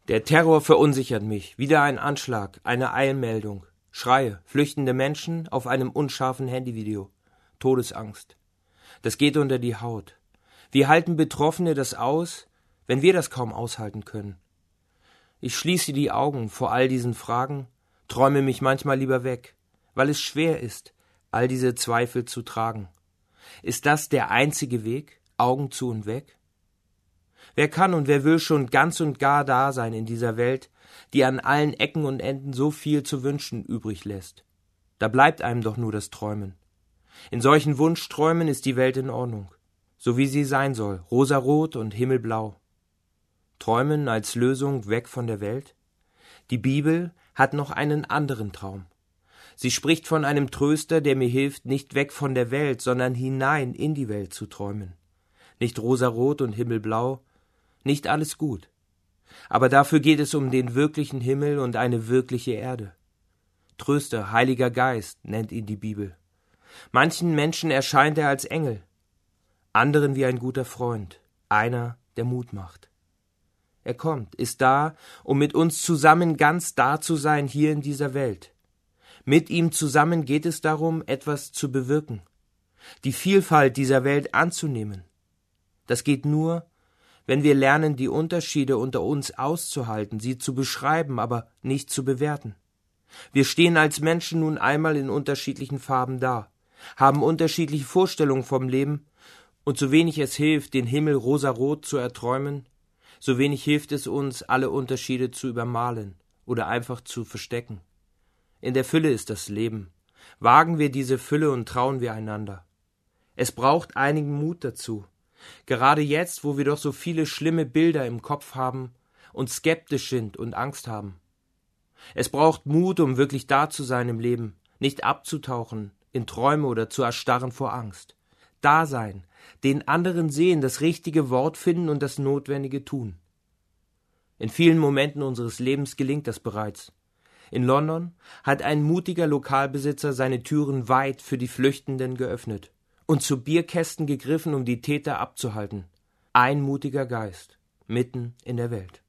Der Terror verunsichert mich. Wieder ein Anschlag, eine Eilmeldung. Schreie, flüchtende Menschen auf einem unscharfen Handyvideo. Todesangst. Das geht unter die Haut. Wie halten Betroffene das aus, wenn wir das kaum aushalten können? Ich schließe die Augen vor all diesen Fragen, träume mich manchmal lieber weg, weil es schwer ist, all diese Zweifel zu tragen. Ist das der einzige Weg, Augen zu und weg? Wer kann und wer will schon ganz und gar da sein in dieser Welt, die an allen Ecken und Enden so viel zu wünschen übrig lässt? Da bleibt einem doch nur das Träumen. In solchen Wunschträumen ist die Welt in Ordnung, so wie sie sein soll, rosarot und himmelblau. Träumen als Lösung weg von der Welt? Die Bibel hat noch einen anderen Traum. Sie spricht von einem Tröster, der mir hilft, nicht weg von der Welt, sondern hinein in die Welt zu träumen. Nicht rosarot und himmelblau, nicht alles gut. Aber dafür geht es um den wirklichen Himmel und eine wirkliche Erde. Tröster, Heiliger Geist, nennt ihn die Bibel. Manchen Menschen erscheint er als Engel, anderen wie ein guter Freund, einer, der Mut macht. Er kommt, ist da, um mit uns zusammen ganz da zu sein hier in dieser Welt. Mit ihm zusammen geht es darum, etwas zu bewirken, die Vielfalt dieser Welt anzunehmen. Das geht nur, wenn wir lernen, die Unterschiede unter uns auszuhalten, sie zu beschreiben, aber nicht zu bewerten. Wir stehen als Menschen nun einmal in unterschiedlichen Farben da, haben unterschiedliche Vorstellungen vom Leben, und so wenig es hilft, den Himmel rosarot zu erträumen, so wenig hilft es uns, alle Unterschiede zu übermalen oder einfach zu verstecken. In der Fülle ist das Leben. Wagen wir diese Fülle und trauen wir einander. Es braucht einigen Mut dazu. Gerade jetzt, wo wir doch so viele schlimme Bilder im Kopf haben und skeptisch sind und Angst haben. Es braucht Mut, um wirklich da zu sein im Leben, nicht abzutauchen in Träume oder zu erstarren vor Angst. Da sein, den anderen sehen, das richtige Wort finden und das Notwendige tun. In vielen Momenten unseres Lebens gelingt das bereits. In London hat ein mutiger Lokalbesitzer seine Türen weit für die Flüchtenden geöffnet und zu Bierkästen gegriffen, um die Täter abzuhalten. Ein mutiger Geist, mitten in der Welt.